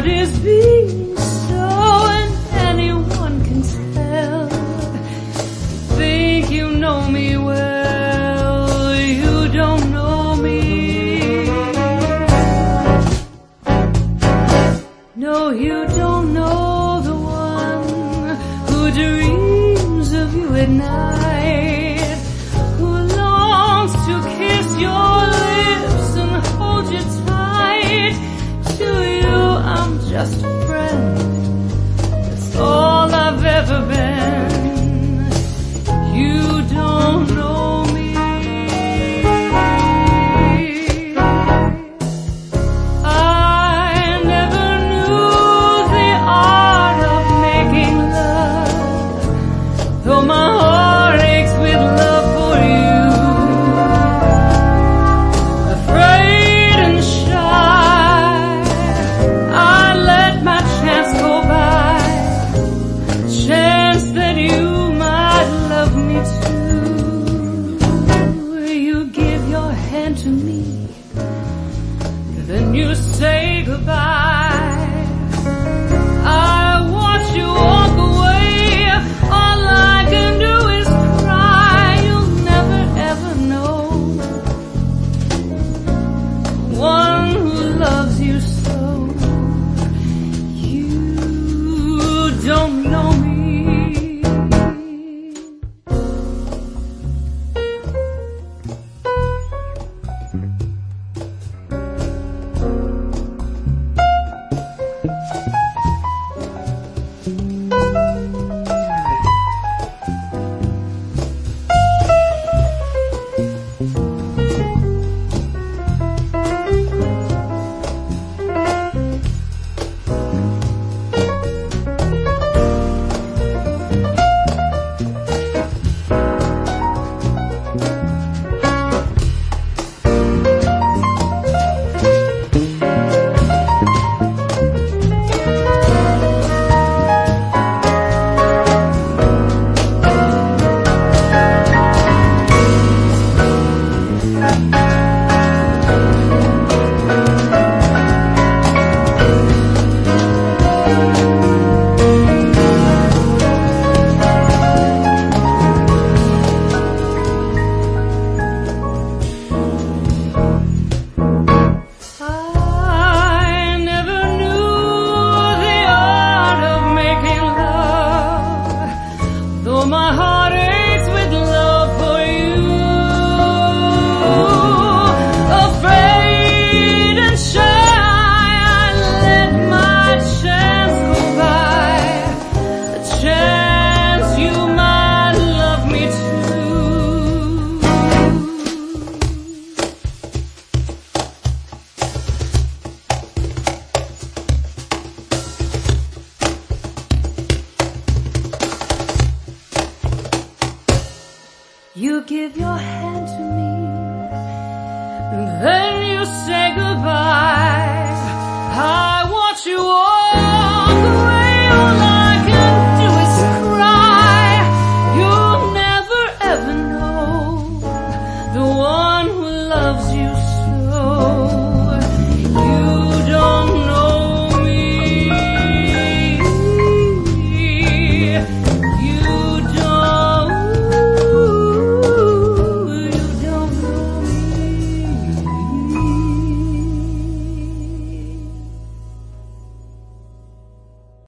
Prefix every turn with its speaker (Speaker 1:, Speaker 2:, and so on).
Speaker 1: what is being so, and anyone can tell. Think you know me well, you don't know me. No, you don't know the one who dreams of you at night, who longs to kiss your lips and hold you tight. To you I'm just a friend, that's all I've ever been. You don't know me. I never knew the art of making love, though my heart aches with love for you. Afraid and shy, I let my chance go by, chance that you might love me too. You give your hand to me, then you say goodbye. I watch you walk away, all I can do is cry. You'll never ever know one who loves you so. You don't know me. My heart aches with love for you. Afraid and shy, I let my chance go by, a chance you might love me You give your hand to me, and then you say goodbye.